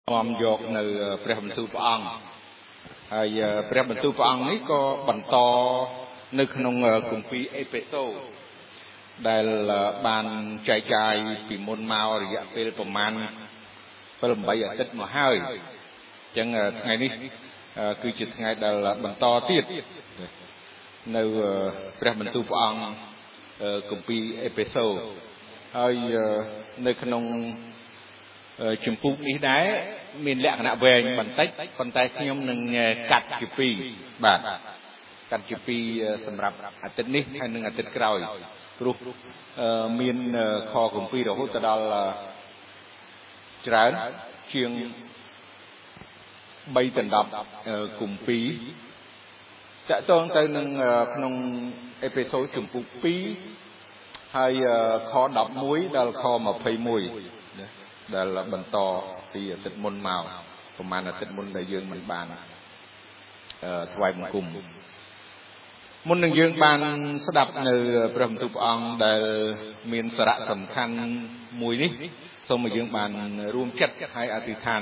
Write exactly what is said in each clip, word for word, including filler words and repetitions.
มอมยกในพระบรรทุพระองค์ไอ้พระบรรทุพระองค์นี้ก็บรรทอในขนมกลุ่มปีเอเปโซได้บานใจใจปีมนมาระยะเป็นประมาณเป็นใบติดมาให้จังไงนี่คือจุดไงได้บรรทอติดในพระบรรทุพระองค์กลุ่มปีเอเปโซไอ้ในขนมจุ่มปุ๊บนี้ได้มีแหล่งหน้าเวงบันทึกคนไทยขยมหนึ่งกัดจุปีบาทกัดจุปีสำหรับอาทิตย์นี้ให้หนึ่งอาทิตย์กลอยรูปมีนคอกลุ่มปีเราพูดตลอดจราเชียงใบตันดับกลุ่มปีจะต้องเติมหนึ่งขนมเอพิโซดจุ่มปุ๊บปีให้คอดับมุ้ยดาลคอมาเพย์มุ้ยได้ละบรรทอที่ติดมนเมาประมาณติดมนได้ยืนมันบานถวายบังคมมนหนึ่งยืนบานสดับในพระบรรทุพองได้มีสระสำคัญมวยนี้ส่งมายืนบานรวมจัดให้อธิษฐาน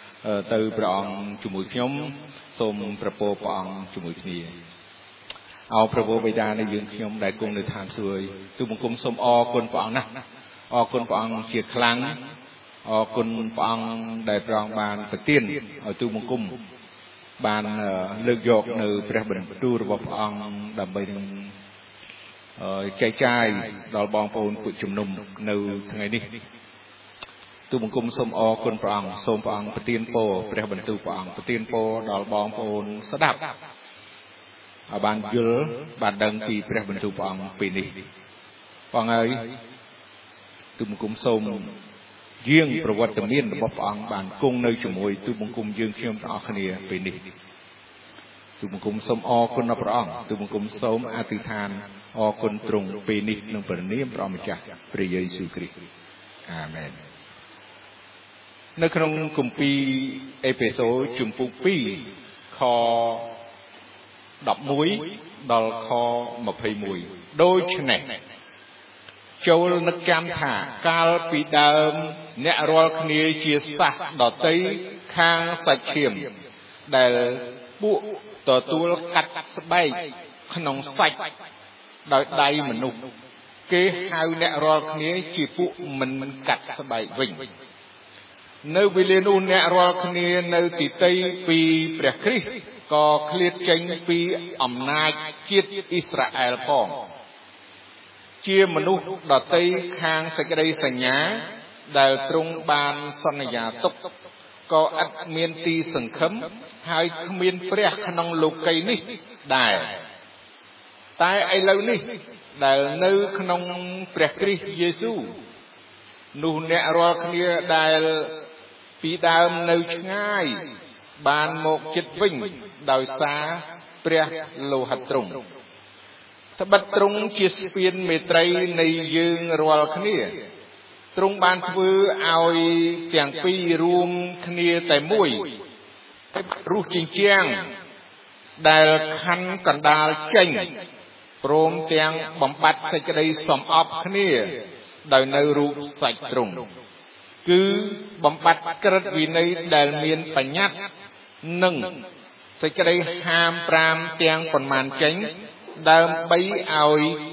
từพระองค์จุมวยขยมส่งพระโพพระองค์จุมวยนี้เอาพระโพบิดาในยืนขยมได้กงในทางสวยตุบังคมส่งอคนพระองค์นะอคนพระองค์เฉียดครั้งอคุณปองได้ปรองบานปฏินเอาตู้มงกุมบานเลือกยกในพระบรมดูระบบองดำไปหนึ่งใจใจดอลบองปูนปุจุมนุมในทั้งไงนี่ตู้มงกุมสมอคุณปองสมปองปฏินโปพระบรมตู้ปองปฏินโปดอลบองปูนสดับบานยุลบานดังปีพระบรรทุปองปีนี้ปองเอ้ยตู้มงกุมสมยื่งประวัติเมียนระบบองบานกุ้งในจมูกตุบังคุมยื่งเชื่อมต่อขณีเป็นนิตุบังคุมสมอคุณพระองตุบังคุมสมอธิษฐานอคุณตรงเป็นนิหนึ่งประเนียมพระมิจฉาพระเยซูคริสต์อาเมนในขนมกลุ่มปีเอเปโซจุ่มปุกปีคอดอกมุ้ยดอลคอมาเพย์มุ้ยโดยชนะโจลนักจำถ่ากาลปีดามเนรอลคเนียเชียสักดอตีข้างสัจเชียมแต่บุต่อตัวกัดสบายขนมสัจโดยใดมนุษย์เกี่ยหาเนรอลคเนียจีบุมันมันกัดสบายวิ่งในวิเลนูเนรอลคเนียในติตีปีเปรคริก็เคลียดเจงปีอำนาจจิตอิสราเอลพองเชี่ยมนุษย์ดอตีข้างสกัดสัญญาได้ตรงบานสัญญาตกก็อัดเมียนตีสังคมให้เมียนเปรียขนองลูกไก่นี่ได้แต่ไอ้เหล่านี้ได้ในขนองเปรียคริสเยซูนูเนรอคเนียได้ปีดามในง่ายบานโมกจิตวิ่งโดยสาเปรียโลหัตตรงถ้าบัดตรงจีสเปียนเมตรัยในยืงรัวขณีตรงบานฟื้อเอาเตียงปีรวมขณีแต่มุ้ยรู้จริงเจียงได้คันกันดาลเจงโปรมเตียงบำบัดใส่กระไดสมอบขณีโดยในรูใส่ตรงคือบำบัดกระวินัยได้เมียนปัญญาหนึ่งใส่กระไดหามปรามเตียงปนมันเจงเดิมไปเอา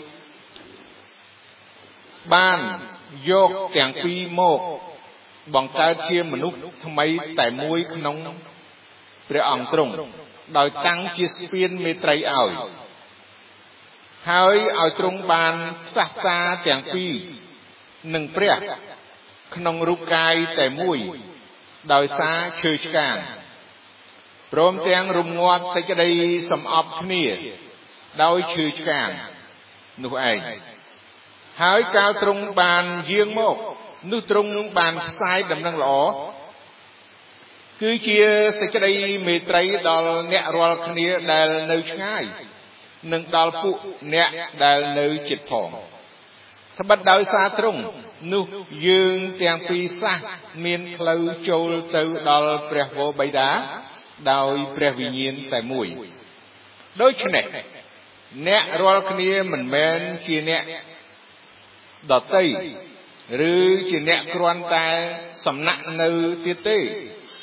บ้านโยกแกงปีโมกบังการเชี่ยมนุษย์ทำไมแต่มวยขนมเปรียองตรงโดยตั้งจิสเปียนเมตรัยเอาหายเอาตรงบานสักซาแกงปีหนึ่งเปรียขนมรูกายแต่มวยโดยซาเชื่อการพร้อมเตียงรุมงอดใส่กระไดสมอบนี่โดยชื่อการนู่นเองหายกาวตรงบานเยียงโมกนู่นตรงบานซ้ายดำนังหล่อคือเชียสิกระไดเมตรัยดอลเนรอลคเนียได้เนื้อง่ายหนึ่งดอลปุเนได้เนื้อจิตผ่องถ้าบัดโดยซาตรงนู่นยืงเตียงปีซาเมียนเคลื่อนโจลเตอดอลเปรโวใบดาโดยเปรวิญญาณแต่มวยโดยชนะเนรอลคเนียมันแมนเชียเนดอตี หรือจีเนกรวนแต่สำนักในตีตี ค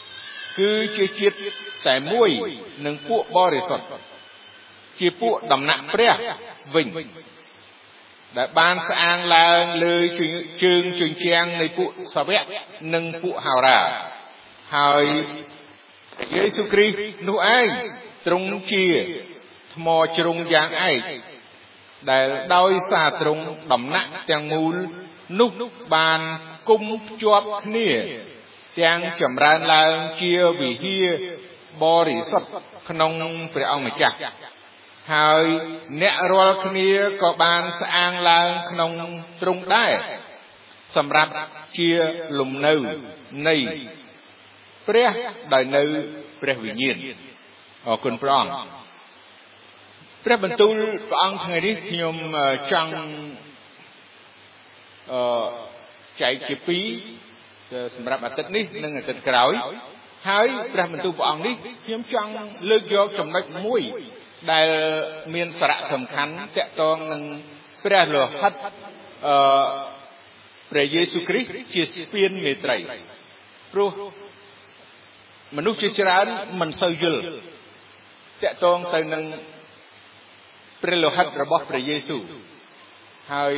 គឺជាជាតិតែមួយនឹងពួកបរិសុទ្ធជាពួកដំណាក់ព្រះវិញដែលបានស្អាងឡើងលើជើងជញ្ជាំងនៃពួកសាវកនិងពួកហោរាហើយយេស៊ូវគ្រីស្ទនោះឯងទ្រង់ជាថ្មជ្រុងយ៉ាងឯកដែលដោយសារទ្រង់ដំណាក់ទាំងមូលនោះបានគុំភ្ជាប់គ្នាទាំងចម្រើនឡើងជាវិហារបរិសុទ្ធក្នុងព្រះអង្គម្ចាស់ហើយអ្នករាល់គ្នាក៏បានស្អាងឡើងក្នុងទ្រង់ដែរសម្រាប់ជាលំនៅនៃព្រះដោយនៅព្រះវិញ្ញាណអរគុណព្រះអង្គព្រះបន្ទូលព្រះអង្គថ្ងៃនេះខ្ញុំចង់អឺចែកជាពីរសម្រាប់អាទិត្យនេះនិងអាទិត្យក្រោយហើយព្រះបន្ទូលព្រះអង្គនេះខ្ញុំចង់លើកយកចំណុចមួយដែលមានសារៈសំខាន់ទាក់ទងនឹងព្រះលោហិតអឺព្រះយេស៊ូវគ្រីស្ទជាស្ពានមេត្រីព្រោះមនុស្សជាច្រើនមិនសូវយល់តាក់ទងទៅនឹងព្រះលោហិតរបស់ព្រះយេស៊ូវហើយ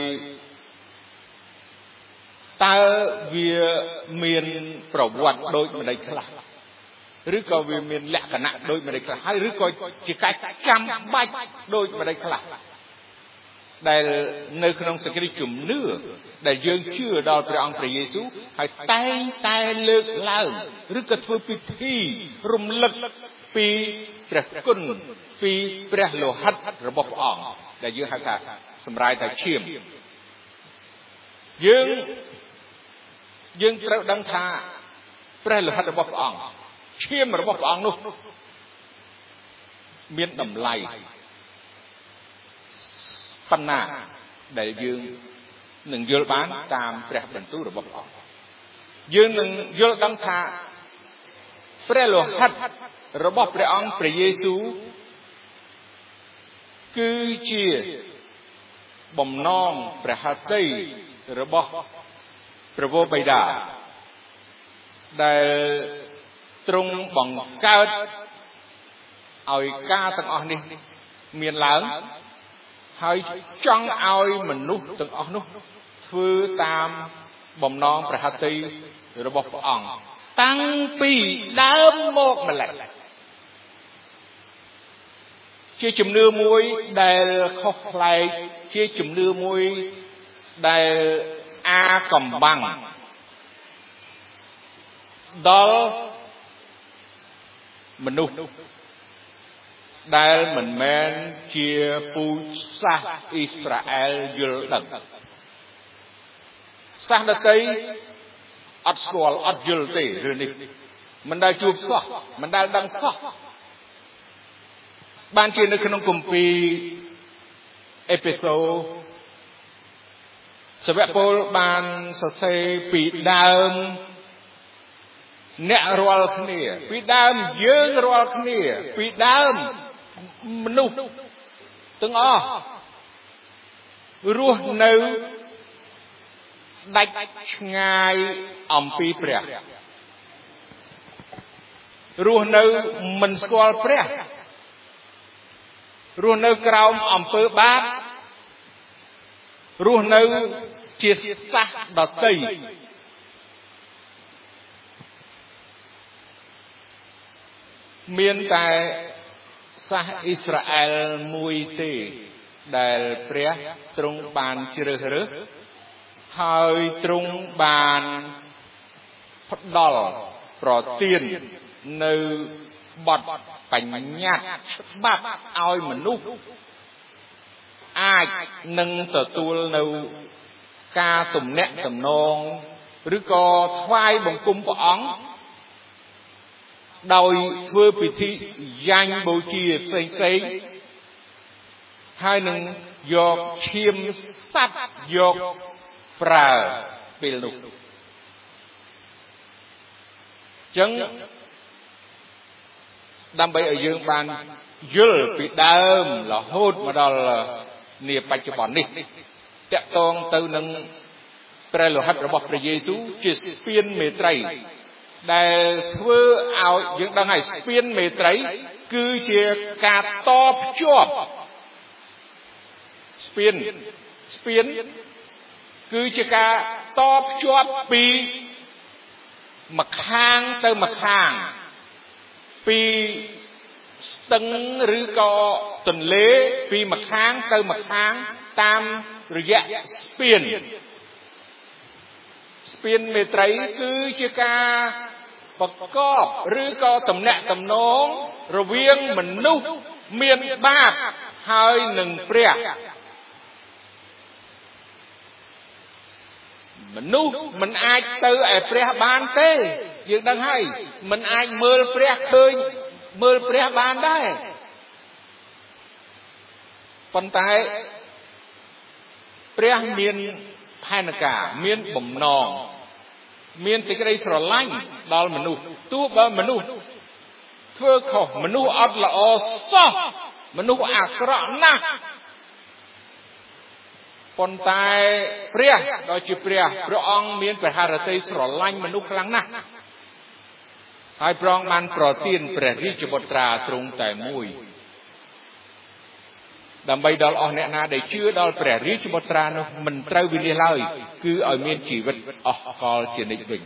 តើវាមានប្រវត្តិដូចម្ដេចខ្លះឬក៏វាមានលក្ខណៈដូចម្ដេចខ្លះហើយឬក៏ជាការចាំបាច់ដូចម្ដេចខ្លះដែលនៅក្នុងសេចក្តីជំនឿដែលយើងជឿដល់ព្រះអង្គព្រះយេស៊ូវហើយតែងតែលើកឡើងឬក៏ធ្វើពិធីរំលឹកពីព្រះគុណពីព្រះលោហិតរបស់ព្រះអង្គដែលយើងហៅថាសម្រាយតែឈាមយើងយើងត្រូវដឹងថាព្រះលោហិតរបស់ព្រះអង្គឈាមរបស់ព្រះអង្គនោះមានតម្លៃប៉ុណ្ណាដែលយើងនឹងយល់បានតាមព្រះបន្ទូលរបស់ព្រះអង្គយើងនឹងយល់ដឹងថាព្រះលោហិតរបស់ព្រះអង្គព្រះយេស៊ូវគឺជាបំណងព្រះហឫទ័យរបស់ព្រះវរបិតាដែលទ្រង់បង្កើតឲ្យការទាំងអស់នេះមានឡើងហើយចង់ឲ្យមនុស្សទាំងអស់នោះធ្វើតាមបំណងព្រះហឫទ័យរបស់ព្រះអង្គតាំងពីដើមមកម្ល៉េះជាជំនឿមួយដែលខុសប្លែកជាជំនឿមួយដែលអាកំបាំងដល់មនុស្សដែលមិនមែនជាពូជសាសន៍អ៊ីស្រាអែលយល់ដឹងសាសន៍ដទៃអត់ស្គាល់អត់យល់ទេរឿងនេះមិនដែលជួបសោះមិនដែលដឹងសោះបានជានៅក្នុងគម្ពីរអេភេសូសាវកប៉ូលបានសរសេរពីដើមអ្នករាល់គ្នាពីដើមយើងរាល់គ្នាពីដើមមនុស្សទាំងអស់រស់នៅដាច់ឆ្ងាយអំពីព្រះរស់នៅមិនស្គាល់ព្រះរស់នៅក្រោមអំពើបាបរស់នៅជាសាសដតីមានតែសាសអ៊ីស្រាអែលមួយទេដែលព្រះទ្រង់បានជ្រើសរើសហើយទ្រង់បានផ្ដល់ប្រទាននៅបទបញ្ញត្តិច្បាប់ឲ្យមនុស្សអាចនឹងទទួលនៅការទំនាក់ទំនងឬក៏ថ្វាយបង្គំព្រះអង្គដោយធ្វើពិធីយ៉ាញ់បូជាផ្សេងផ្សេងហើយនឹងយកឈាមសត្វយកប្រើពេលនោះចឹងដើម្បីឲ្យយើងបានយល់ពីដើមរហូតមកដល់នាបច្ចុប្បន្ននេះតាក់ទងទៅនឹងព្រះលោហិតរបស់ព្រះយេស៊ូវជាស្ពានមេត្រីដែលធ្វើឲ្យយើងដឹងហើយស្ពានមេត្រីគឺជាការតភ្ជាប់ស្ពានស្ពានគឺជាការតភ្ជាប់ពីម្ខាងទៅម្ខាងពីស្ទឹងឬក៏ទន្លេពីម្ខាងទៅម្ខាងតាមរយៈស្ពានស្ពានមេត្រីគឺជាការប្រកបឬក៏តំណាក់តំណងរវាងមនុស្សមានបាបហើយនឹងព្រះមនុស្សមិនអាចទៅឯព្រះបានទេយើងដឹងហើយមិនអាចមើលព្រះឃើញមើលព្រះបានដែរប៉ុន្តែព្រះមានផែនការមានបំណងមានសេចក្តីស្រឡាញ់ដល់មនុស្សទោះបើមនុស្សធ្វើខុសមនុស្សអត់ល្អសោះមនុស្សអាក្រក់ណាស់ប៉ុន្តែព្រះដ៏ជាព្រះព្រះអង្គមានព្រះハរតីស្រឡាញ់មនុស្សខ្លាំងណាស់ហើយព្រះអង្គបានប្រទានព្រះរាជបុត្រាទ្រង់តែមួយដើម្បីដល់អស់អ្នកណាដែលជឿដល់ព្រះរាជបុត្រានោះមិនត្រូវវិនាសឡើយគឺឲ្យមានជីវិតអស់កលជានិច្ចវិញ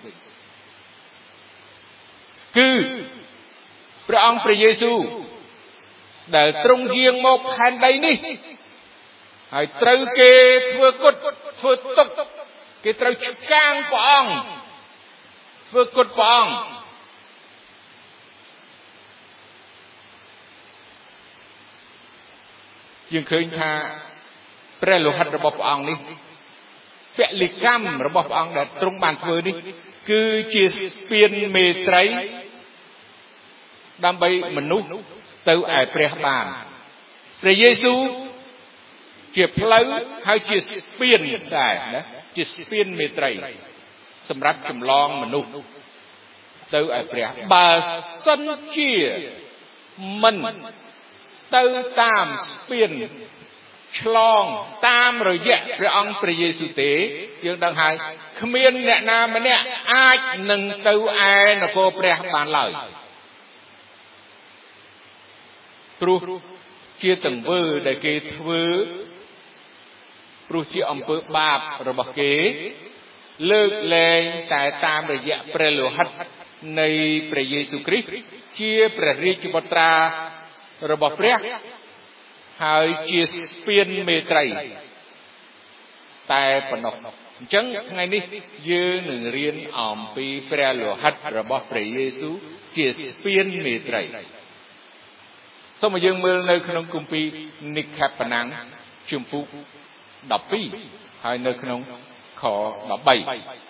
គឺព្រះអង្គព្រះយេស៊ូវដែលទ្រង់យាងមកផែនដីនេះហើយត្រូវគេធ្វើគុតធ្វើទុកគេត្រូវឆ្កាងព្រះអង្គធ្វើគុតព្រះអង្គយើងឃើញថាព្រះលោហិតរបស់ព្រះអង្គនេះពលិកម្មរបស់ព្រះអង្គដែលទ្រង់បានធ្វើនេះគឺជាស្ពានមេត្រីដើម្បីមនុស្សទៅឯព្រះបានព្រះយេស៊ូវជាផ្លូវហើយជាស្ពានដែរណាជាស្ពានមេត្រីសម្រាប់ចម្លងមនុស្សទៅឯព្រះបើសិនជាមិនទៅតាមស្ពានឆ្លងតាមរយៈព្រះអង្គព្រះយេស៊ូវទេយើងដឹងហើយគ្មានអ្នកណាម្នាក់អាចនឹងទៅឯនគរព្រះបានឡើយព្រោះជាទង្វើដែលគេធ្វើព្រោះជាអំពើបាបរបស់គេលើកលែងតែតាមរយៈព្រះលោហិតនៃព្រះយេស៊ូវគ្រីស្ទជាព្រះរាជបុត្រារបស់ព្រះហើយជាស្ពានមេត្រីតែប៉ុណ្ណោះអញ្ចឹងថ្ងៃនេះយើងនឹងរៀនអំពីព្រះលោហិតរបស់ព្រះយេស៊ូវជាស្ពានមេត្រីសូមឲ្យយើងមើលនៅក្នុងគម្ពីរនិក្ខបណាំងជំពូកដប់ពីរហើយនៅក្នុងខដប់បី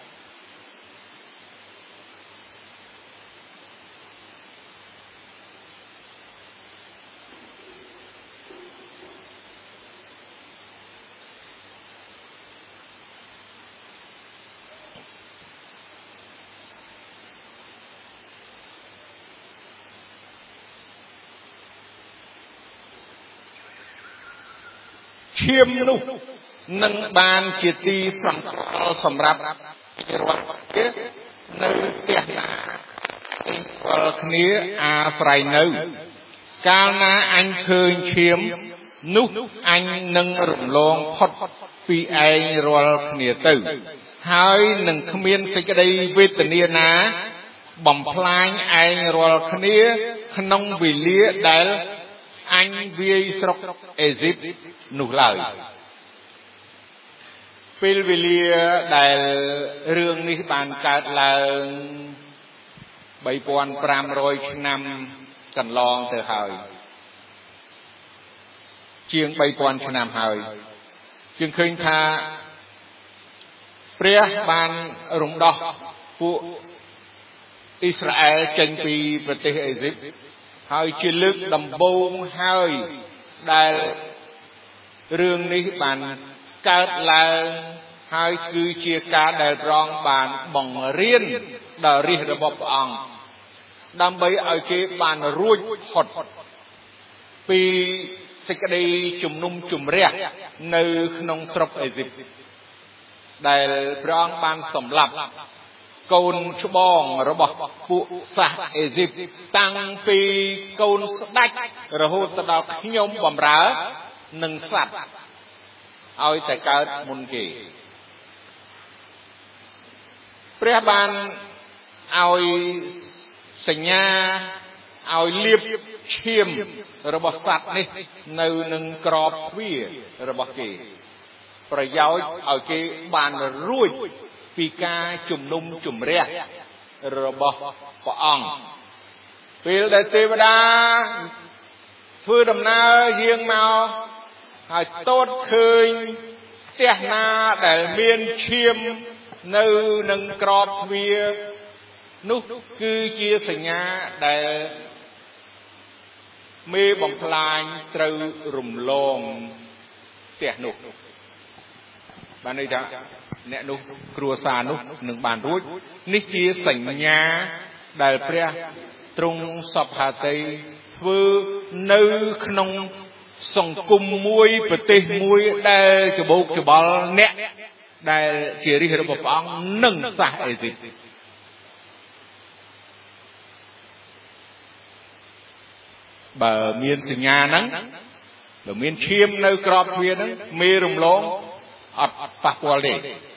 ឈាមនោះនឹងបានជាទីសង្កល់សម្រាប់រាល់គ្នានៅផ្ទះណារាល់គ្នាអាស្រ័យនៅកាលណាអញឃើញឈាមនោះអញនឹងរំលងផុតពីឯងរាល់គ្នាទៅហើយនឹងគ្មានសេចក្តីវេទនាណាបំផ្លាញឯងរាល់គ្នាក្នុងវេលាដែលអញវាយស្រុកអេស៊ីបនោះឡើយពេលវេលាដែលរឿងនេះបានកើតឡើងបីពាន់ប្រាំរយឆ្នាំកន្លងទៅហើយជាងបីពាន់ឆ្នាំហើយយើងឃើញថាព្រះបានរំដោះពួកអ៊ីស្រាអែលចេញពីប្រទេសអេស៊ីបហើយជាលើកដំបូងហើយដែលរឿងនេះបានកើតឡើងហើយគឺជាការដែលព្រះអង្គបានបង្រៀនដល់រាជរបស់ព្រះអង្គដើម្បីឲ្យគេបានរួចផុតពីសេចក្តីជំនុំជម្រះនៅក្នុងស្រុកអេស៊ីបដែលព្រះអង្គបានសម្លាប់កូនច្បងរបស់ពួកសាសអេស៊ីបតាំងពីកូនស្ដេចរហូតដល់ខ្ញុំបំរើនឹងសត្វឲ្យតែកើតមុនគេព្រះបានឲ្យសញ្ញាឲ្យលៀបឈាមរបស់សត្វនេះនៅនឹងក្របទ្វាររបស់គេប្រយោជន៍ឲ្យគេបានរួចពីការជំនុំជម្រះរបស់ព្រះអង្គពេលដែលទេវតាធ្វើដំណើរយាងមកហើយតូចឃើញផ្ទះណាដែលមានឈាមនៅនឹងក្របទ្វារនោះគឺជាសញ្ញាដែលមេបំផ្លាញត្រូវរំលងផ្ទះនោះបានន័យថាអ្នកនោះគ្រួសារនោះនឹងបានរួចនេះជាសញ្ញាដែលព្រះទ្រង់សព្វហាតីធ្វើនៅក្នុងសង្គមមួយប្រទេសមួយដែលច្បោកច្បល់អ្នកដែលជារាជរបស់ព្រះអង្គនិងសាសអេស៊ីបបើមានសញ្ញាហ្នឹងបើមានឈាមនៅក្របទ្វារហ្នឹងមេរំលងអត់ប៉ះពាល់ទេ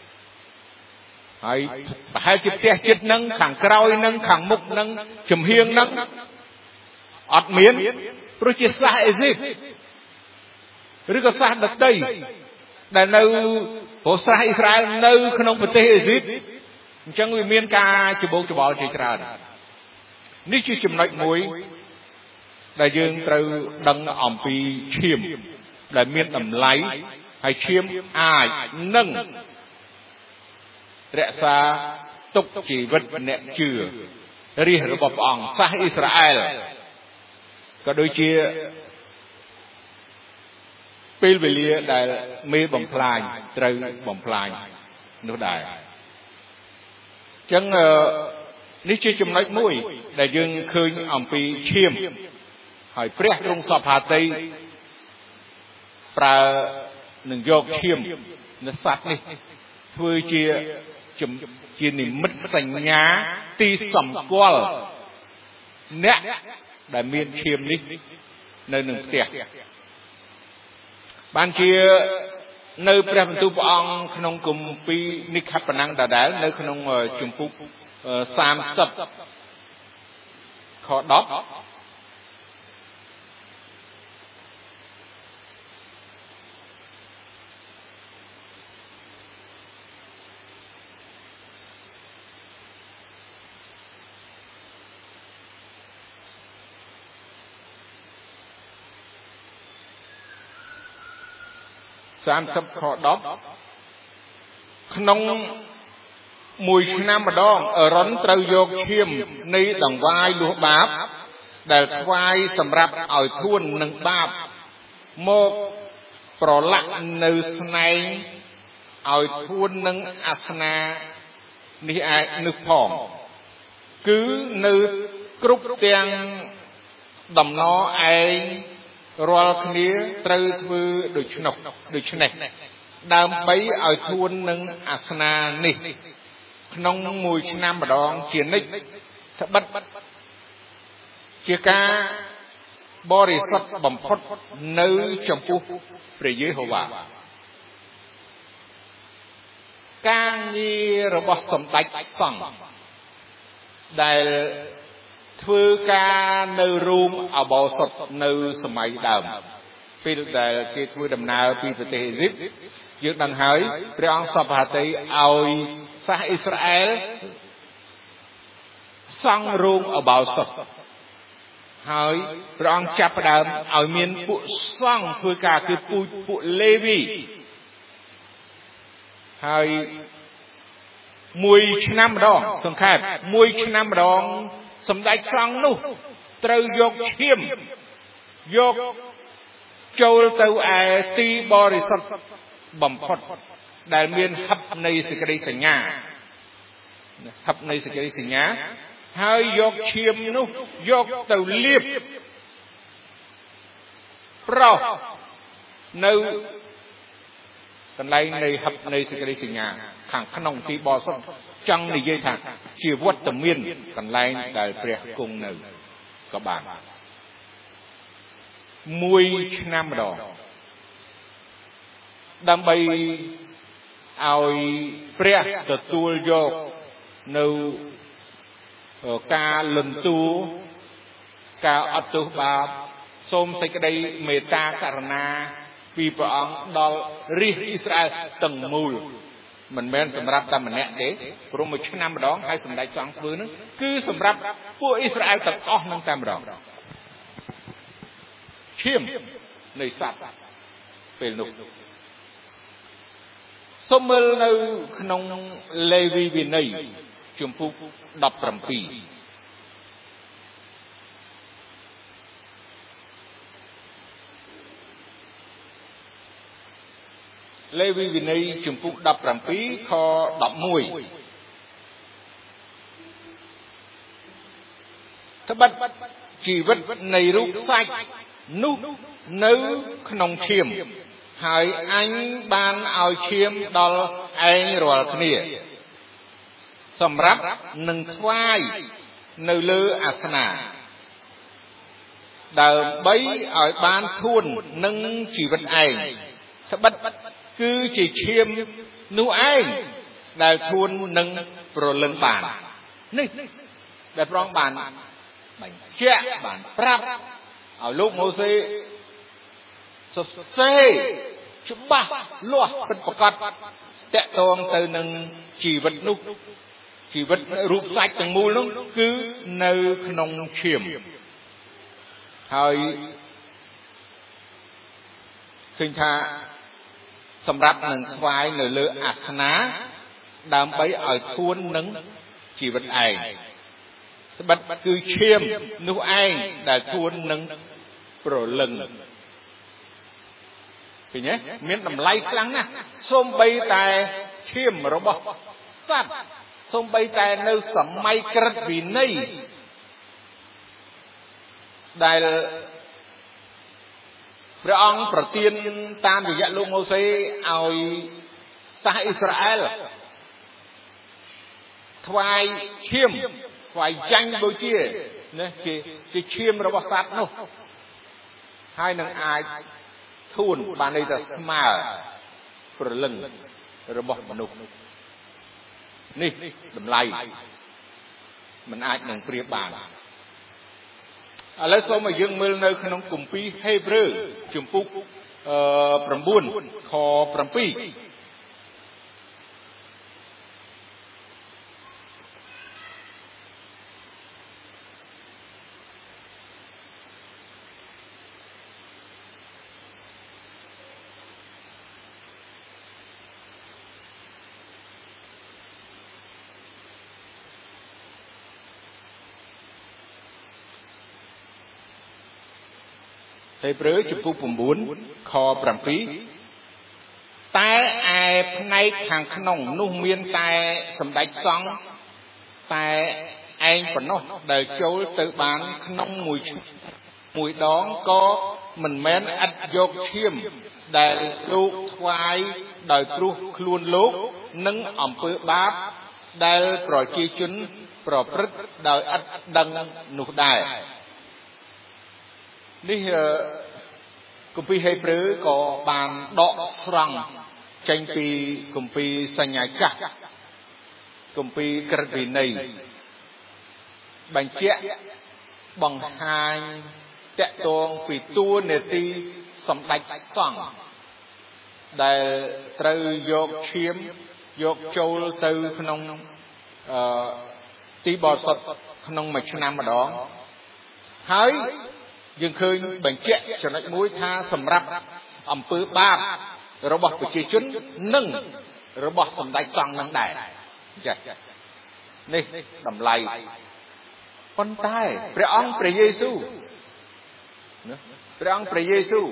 ហើយប្រហែលជាផ្ទះចិត្តហ្នឹងខាងក្រោយហ្នឹងខាងមុខហ្នឹងចំហៀងហ្នឹងអត់មានព្រោះជាសាសអេស៊ីបឬក៏សាសដតីដែលនៅព្រោះសាសអ៊ីស្រាអែលនៅក្នុងប្រទេសអេស៊ីបអញ្ចឹងវាមានការច្បោកច្បល់ជាច្រើននេះជាចំណុចមួយដែលយើងត្រូវដឹងអំពីឈាមដែលមានតម្លៃហើយឈាមអាចនឹងរក្សាទុកជីវិតអ្នកជឿរាជរបស់ព្រះអង្គសាសអ៊ីស្រាអែលក៏ដូចជាពេលវេលាដែលមេបំផ្លាញត្រូវបំផ្លាញនោះដែរអញ្ចឹងនេះជាចំណុចមួយដែលយើងឃើញអំពីឈាមហើយព្រះទ្រង់សព្វហាតីប្រើនឹងយកឈាមនៃសត្វនេះធ្វើជាជានិមិត្តសញ្ញាទីសម្គាល់អ្នកដែលមានឈាមនេះនៅនឹងផ្ទះបានជានៅព្រះបន្ទូលព្រះអង្គក្នុងគម្ពីរនិក្ខបណាំងដដែលនៅក្នុងជំពូកសាមសិបខដប់សាមសិបខដប់ក្នុងមួយឆ្នាំម្ដងអរុនត្រូវយកឈាមនៃដង្វាយលួសបាបដែលថ្វាយសម្រាប់ឲ្យធួននឹងបាបមកប្រឡាក់នៅស្នែងឲ្យធួននឹងអាសនានេះឯនេះផងគឺនៅគ្រប់ទាំងដំណរឯងរាល់គ្នាត្រូវធ្វើដូច្នោះដូច្នេះដើម្បីឲ្យធួននឹងអាសនានេះក្នុងមួយឆ្នាំម្ដងជានិច្ចត្បិតជាការបរិសុទ្ធបំផុតនៅចំពោះព្រះយេហូវ៉ាការងាររបស់សម្ដេចសង្ឃដែលធ្វើការនៅរូមអបោសុតនៅសម័យដើមពេលដែលគេធ្វើដំណើរពីប្រទេសអេស៊ីបយើងដឹងហើយព្រះអង្គសព្វហាតីឲ្យសាសអ៊ីស្រាអែលសង់រូមអបោសុតហើយព្រះអង្គចាប់ផ្ដើមឲ្យមានពួកសង្ឃធ្វើការគឺពូជពួកលេវីហើយមួយឆ្នាំម្ដងសង្ខេបមួយឆ្នាំម្ដងសម្ដេចសង្ឃនោះត្រូវយកឈាមយកចូលទៅឯទីបរិសុទ្ធបំផុតដែលមានហិបនៃសេចក្តីសញ្ញាហិបនៃសេចក្តីសញ្ញាហើយយកឈាមនោះយកទៅលាបប្រោសនៅកន្លែងនៃហឹបនៃសេចក្តីសញ្ញាខាងក្នុងទីបរិសុទ្ធចង់និយាយថាជាវត្តមានកន្លែងដែលព្រះគង់នៅក៏បានមួយឆ្នាំម្ដងដើម្បីឲ្យព្រះទទួលយកនៅការលន់តួការអត់ទោសបាបសូមសេចក្តីមេត្តាករុណាពីព្រះអង្គដល់រាជអ៊ីស្រាអែលទាំងមូលមិនមែនសម្រាប់តែម្នាក់ទេព្រោះមួយឆ្នាំម្ដងហើយសម្ដេចសង្ឃធ្វើនឹងគឺសម្រាប់ពួកអ៊ីស្រាអែលទាំងអស់នឹងតែម្ដងឈាមនៃសត្វពេលនោះសូមមើលនៅក្នុងលេវីវិន័យជំពូកដប់ប្រាំពីរលេវីវិន័យជំពូកដប់ប្រាំពីរខដប់មួយត្បិតជីវិតនៃរូបសាច់នោះនៅក្នុងឈាមហើយអញបានឲ្យឈាមដល់ឯងរាល់គ្នាសម្រាប់នឹងថ្វាយនៅលើអាសនៈដើម្បីឲ្យបានធួននឹងជីវិតឯងត្បិតគឺជាឈាមនោះឯងដែលធួននឹងប្រលឹងបាននេះដែលព្រះអង្គបានបញ្ជាក់បានប្រាប់ឲ្យលោកម៉ូសេសរសេរច្បាស់លាស់ពិតប្រាកដតកតងទៅនឹងជីវិតនោះជីវិតរូបសាច់ទាំងមូលនោះគឺនៅក្នុងឈាមហើយឃើញថាសម្រាប់នឹងថ្វាយនៅលើអាសនៈដើម្បីឲ្យធួននឹងជីវិតឯងត្បិតគឺឈាមនោះឯងដែលធួននឹងប្រលឹងឃើញទេមានតម្លៃខ្លាំងណាស់សូម្បីតែឈាមរបស់សត្វសូម្បីតែនៅសម័យក្រឹតវិន័យដែលព្រះអង្គប្រទានតាមរយៈលោកម៉ូសេឲ្យសាសអ៊ីស្រាអែលថ្វាយឈាមថ្វាយចាញ់បូជាណាជាជាឈាមរបស់សត្វនោះហើយនឹងអាចធួនបានន័យថាស្មើប្រលឹងរបស់មនុស្សនេះតម្លៃមិនអាចនឹងប្រៀបបានឥឡូវសូមឲ្យយើងមើលនៅក្នុងគម្ពីរហេព្រើរជំពូកប្រាំបួនខប្រាំពីរហេព្រើរជំពូកប្រាំបួនខប្រាំពីរតែឯផ្នែកខាងក្នុងនោះមានតែសម្ដេចសង្ឃតែឯងប៉ុណ្ណោះដែលចូលទៅបានក្នុងមួយមួយដងក៏មិនមែនឥតយកឈាមដែលលោកថ្វាយដោយព្រោះខ្លួនលោកនិងអំពើបាបដែលប្រជាជនប្រព្រឹត្តដោយឥតដឹងនោះដែរនេះគម្ពីរហេព្រើរក៏បានដកស្រង់ចេញពីគម្ពីរសញ្ញាចាស់គម្ពីរក្រឹតវិន័យបញ្ជាក់បង្ហាញតកតងពីតួនាទីសម្ដេចសង្ឃដែលត្រូវយកឈាមយកចូលទៅក្នុងអឺទីបរិសុទ្ធក្នុងមួយឆ្នាំម្ដងហើយយើងឃើញបញ្ជាក់ចំណុចមួយថាសម្រាប់អំពើបាបរបស់ប្រជាជននិងរបស់សម្ដេចសង្ឃនឹងដែរចា៎នេះតម្លៃប៉ុន្តែព្រះអង្គព្រះយេស៊ូវព្រះអង្គព្រះយេស៊ូវ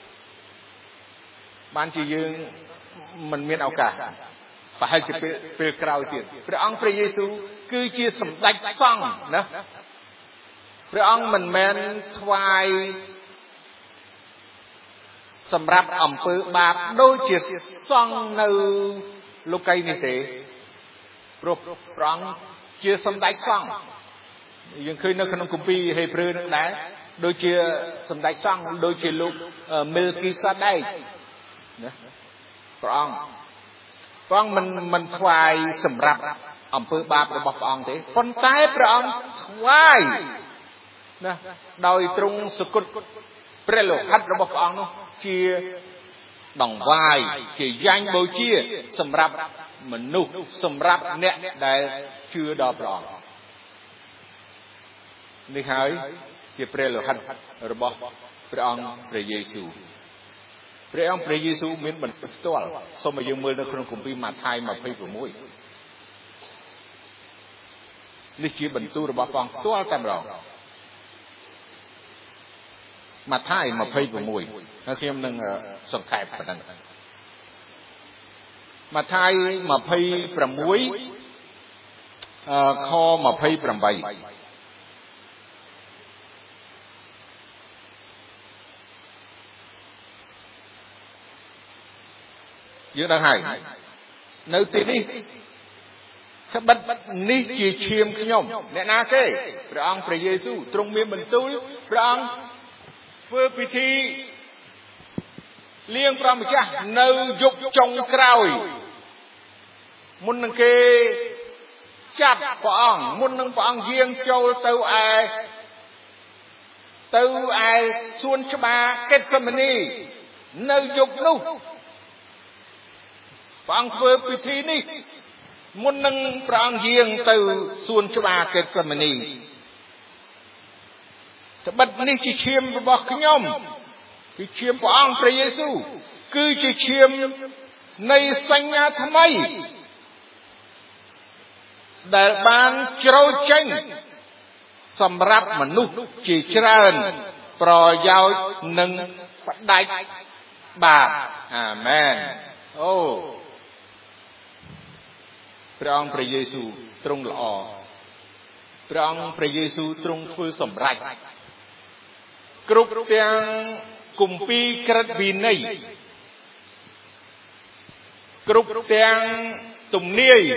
បានជាយើងមិនមានឱកាសប្រហែលជាពេលពេលក្រោយទៀតព្រះអង្គព្រះយេស៊ូវគឺជាសម្ដេចសង្ឃណាព្រះអង្គមិនមែនថ្វាយសម្រាប់អំពើបាបដូចជាសង់នៅលោកីនេះទេព្រោះព្រះអង្គជាសម្ដេចសង្ឃយើងឃើញនៅក្នុងគម្ពីរហេព្រើរនឹងដែរដូចជាសម្ដេចសង្ឃដូចជាលោកមីលគីសាដេកណាព្រះអង្គព្រះអង្គមិនមិនថ្វាយសម្រាប់អំពើបាបរបស់ព្រះអង្គទេប៉ុន្តែព្រះអង្គថ្វាយណាដោយទ្រង់សគត់ព្រះលោហិតរបស់ព្រះអង្គនោះជាដង្វាយជាយ៉ាញ់បូជាសម្រាប់មនុស្សសម្រាប់អ្នកដែលជឿដល់ព្រះអង្គនេះហើយជាព្រះលោហិតរបស់ព្រះអង្គព្រះយេស៊ូវព្រះអង្គព្រះយេស៊ូវមានបន្ទូលផ្ទាល់សូមឲ្យយើងមើលនៅក្នុងគម្ពីរម៉ាថាយยี่สิบหกនេះជាបន្ទូលរបស់ព្រះអង្គផ្ទាល់តែម្ដងម៉ាថាយยี่สิบหกហើយខ្ញុំនឹងសង្ខេបប៉ុណ្ណឹងម៉ាថាយยี่สิบหกខยี่สิบแปดយើងដឹងហើយនៅទីនេះក្បិតនេះជាឈាមខ្ញុំអ្នកណាគេព្រះអង្គព្រះយេស៊ូវទ្រង់មានបន្ទូលព្រះអង្គធ្វើពិធីលៀងព្រះម្ចាស់នៅយុគចុងក្រោយមុននឹងគេចាប់ព្រះអង្គមុននឹងព្រះអង្គយាងចូលទៅឯទៅឯសួនច្បារកេតសេម៉ានីនៅយុគនោះព្រះអង្គធ្វើពិធីនេះមុននឹងព្រះអង្គយាងទៅសួនច្បារកេតសេម៉ានីត្បិតនេះជាឈាមរបស់ខ្ញុំគឺឈាមព្រះអង្គព្រះយេស៊ូវគឺជាឈាមនៃសញ្ញាថ្មីដែលបានជ្រោយចេញសម្រាប់មនុស្សជាច្រើនប្រយោជន៍នឹងផ្ដាច់បាបអាមែនអូព្រះអង្គព្រះយេស៊ូវទ្រង់ល្អព្រះអង្គព្រះយេស៊ូវទ្រង់ធ្វើសម្រេចគ្រប់ទាំងគម្ពីរក្រឹតវិន័យគ្រប់ទាំងទំនាយ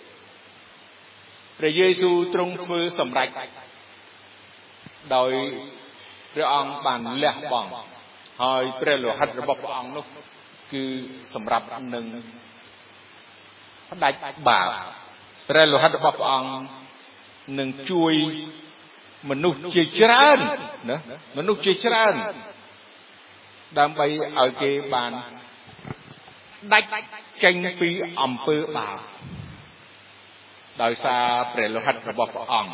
ព្រះយេស៊ូវទ្រង់ធ្វើសម្រេចដោយព្រះអង្គបានលះបង់ហើយព្រះលោហិតរបស់ព្រះអង្គនោះគឺសម្រាប់នឹងផ្ដាច់បាបព្រះលោហិតរបស់ព្រះអង្គនឹងជួយមនុស្សជាច្រើនណាមនុស្សជាច្រើនដើម្បីឲ្យគេបានដាច់ចេញពីអំពើបាបដោយសារព្រះលោហិតរបស់ព្រះអង្គ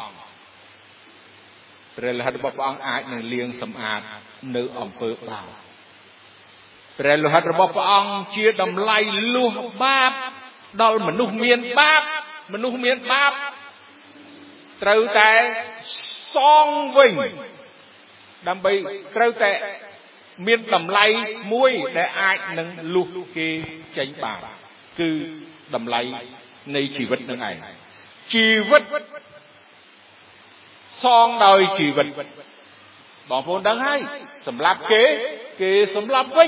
ព្រះលោហិតរបស់ព្រះអង្គអាចនឹងលាងសម្អាតនៅអំពើបាបព្រះលោហិតរបស់ព្រះអង្គជាតម្លៃលួសបាបដល់មនុស្សមានបាបមនុស្សមានបាបត្រូវតែសងវិញដើម្បីត្រូវតែមានតម្លៃមួយដែលអាចនឹងលុះគេចេញបាបគឺតម្លៃនៃជីវិតនឹងឯងជីវិតសងដោយជីវិតបងប្អូនដឹងហើយសម្រាប់គេគេសម្លាប់វិញ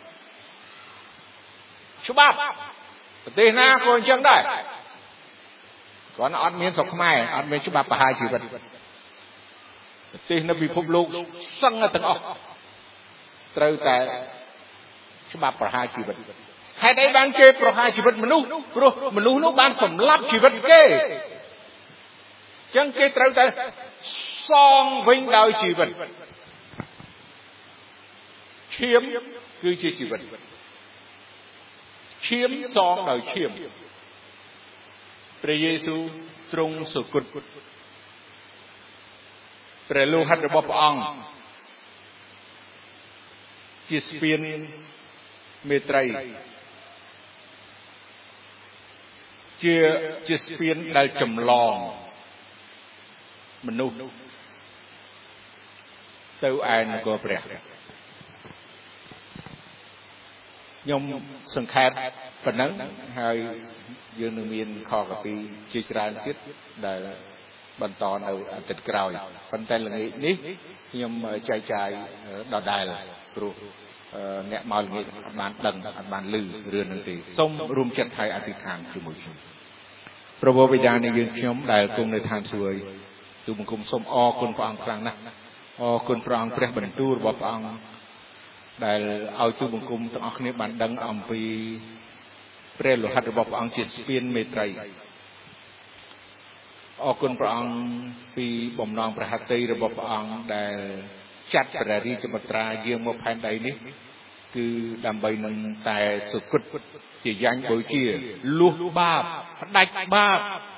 ច្បាប់ប្រទេសណាក៏អញ្ចឹងដែរគ្រាន់តែអត់មានស្រុកខ្មែរអត់មានច្បាប់ប្រហារជីវិតប្រទេសនៅពិភពលោកសឹងទាំងអស់ត្រូវតែច្បាប់ប្រហារជីវិតហេតុអីបានគេប្រហារជីវិតមនុស្សព្រោះមនុស្សនោះបានសម្លាប់ជីវិតគេអញ្ចឹងគេត្រូវតែសងវិញដោយជីវិតឈាមគឺជាជីវិតឈាមសងដោយឈាមព្រះយេស៊ូវទ្រង់សុគតព្រះលោហិតរបស់ព្រះអង្គជាស្ពានមេត្រីជាជាស្ពានដែលចម្លងមនុស្សទៅឯនគរព្រះខ្ញុំសង្ខេបប៉ុណ្ណឹងហើយយើងនឹងមានខកពីជាច្រើនទៀតដែលបន្តនៅអាទិត្យក្រោយប៉ុន្តែល្ងាចនេះខ្ញុំចែកចាយដដែលព្រោះអ្នកមកល្ងាចអត់បានដឹងអត់បានឮរឿងហ្នឹងទេសូមរួមចិត្តហើយអធិដ្ឋានជាមួយខ្ញុំព្រះបិតានៃយើងខ្ញុំដែលគង់នៅឋានសួគ៌ទូបង្គំសូមអរគុណព្រះអង្គខ្លាំងណាស់អរគុណព្រះអង្គព្រះបន្ទូលរបស់ព្រះអង្គដែលឲ្យទូបង្គំទាំងអស់គ្នាបានដឹងអំពីព្រះលោហិតរបស់ព្រះអង្គជាស្ពានមេត្រីអរគុណព្រះអង្គពីបំណងព្រះហត្ថីរបស់ព្រះអង្គដែលចាត់ព្រះរាជបុត្រាយាងមកផែនដីនេះគឺដើម្បីនឹងតែសុគតជាយ៉ាញ់បូជាលុះបាបផ្ដាច់បាប